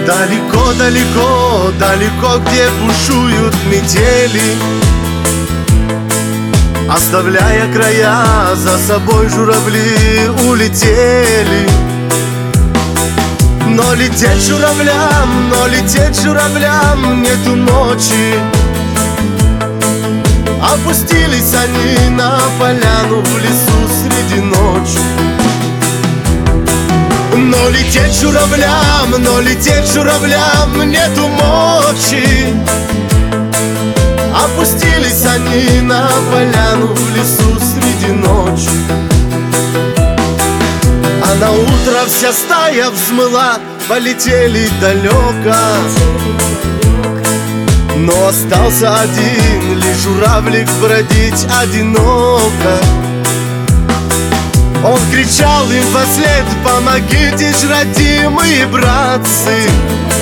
Далеко, далеко, далеко, где бушуют метели, оставляя края, за собой журавли улетели. Но лететь журавлям нету ночи. Опустились они на поляну в лесу среди ночи. Но лететь журавлям нету мочи. Опустились они на поляну в лесу среди ночи. А на утро вся стая взмыла, полетели далеко. Но остался один лишь журавлик бродить одиноко. Он кричал им вослед: помогите ж, родимые братцы.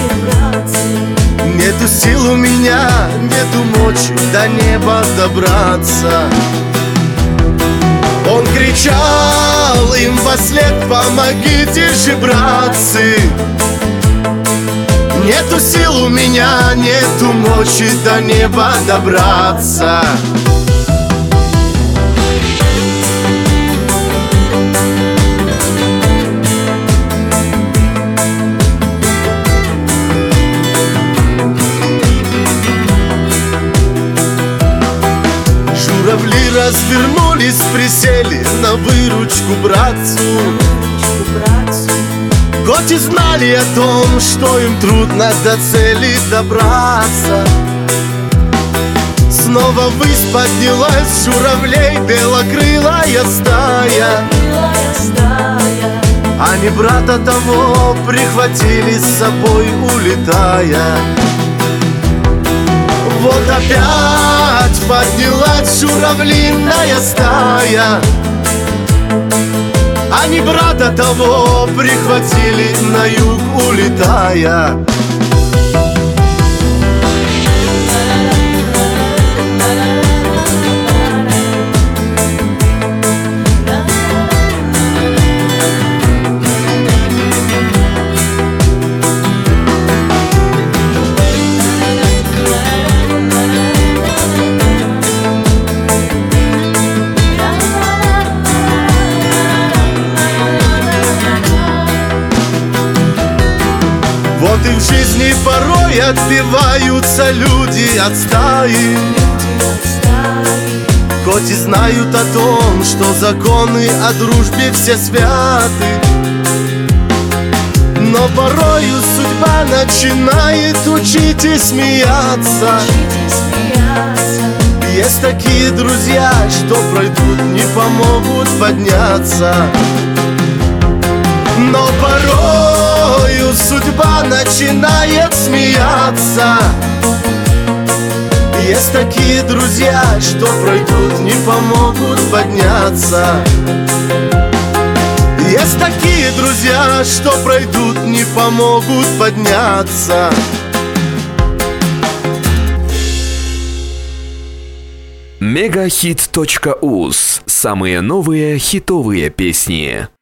Нету сил у меня, нету мочи до неба добраться. Он кричал им вослед: помогите же, братцы. Нету сил у меня, нету мочи до неба добраться. Журавли развернулись, присели на выручку братцу. Хоть и знали о том, что им трудно до цели добраться. Снова ввысь поднялась журавлей белокрылая стая. Они брата того прихватили с собой, улетая. Вот опять поднялась журавлиная стая. Они брата того прихватили на юг, улетая. Вот и в жизни порой отбиваются люди от стаи. Хоть и знают о том, что законы о дружбе все святы, но порою судьба начинает учить и смеяться. Есть такие друзья, что пройдут, не помогут подняться. Но порою судьба начинает смеяться. Есть такие друзья, что пройдут, не помогут подняться. Есть такие друзья, что пройдут, не помогут подняться. Мегахит.уз. Самые новые хитовые песни.